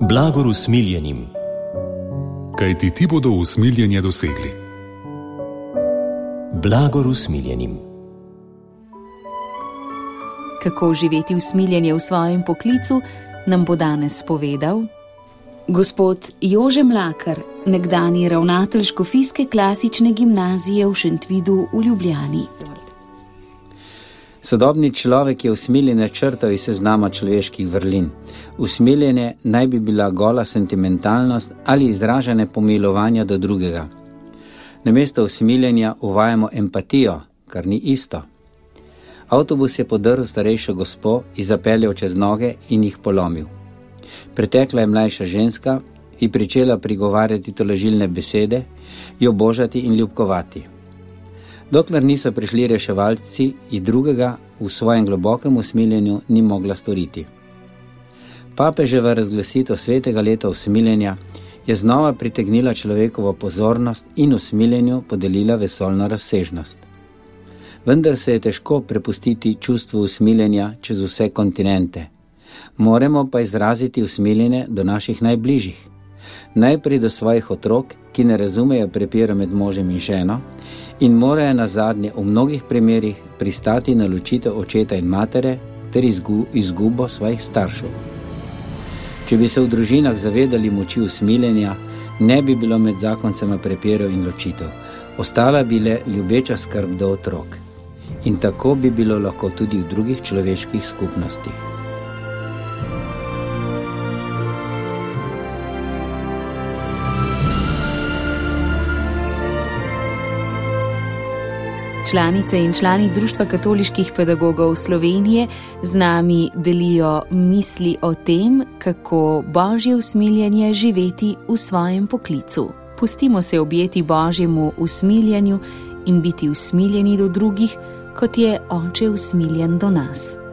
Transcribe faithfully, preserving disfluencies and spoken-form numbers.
Blagor usmiljenim. Kajti ti bodo usmiljenje dosegli. Blagor usmiljenim. Kako živeti usmiljenje v svojem poklicu, nam bo danes povedal gospod Jože Mlakar, nekdanji ravnatelj Škofijske klasične gimnazije v Šentvidu v Ljubljani. Sodobni človek je usmiljenje črtal iz seznama človeških vrlin. Usmiljenje naj bi bila gola sentimentalnost ali izražanje pomilovanja do drugega. Namesto usmiljenja uvajamo empatijo, kar ni isto. Avtobus je podrl starejšo gospo in zapeljal čez noge in jih polomil. Pretekla je mlajša ženska in pričela prigovarjati tolažilne besede, jo božati in ljubkovati. Dokler niso prišli reševalci, in drugega v svojem globokem usmiljenju ni mogla storiti. Papeževa razglasitev svetega leta usmiljenja je znova pritegnila človekovo pozornost in usmiljenju podelila vesoljno razsežnost. Vendar se je težko prepustiti čustvu usmiljenja čez vse kontinente. Moramo pa izraziti usmiljenje do naših najbližjih. Najprej do svojih otrok, ki ne razumejo prepira med možem in ženo in morajo nazadnje v mnogih primerih pristati na ločitev očeta in matere ter izgubo svojih staršev. Če bi se v družinah zavedali moči usmiljenja, ne bi bilo med zakoncema prepirov in ločitev. Ostala bi le ljubeča skrb do otrok. In tako bi bilo lahko tudi v drugih človeških skupnostih. Članice in člani Društva katoliških pedagogov Slovenije z nami delijo misli o tem, kako božje usmiljenje živeti v svojem poklicu. Pustimo se objeti božjemu usmiljenju in biti usmiljeni do drugih, kot je Oče usmiljen do nas.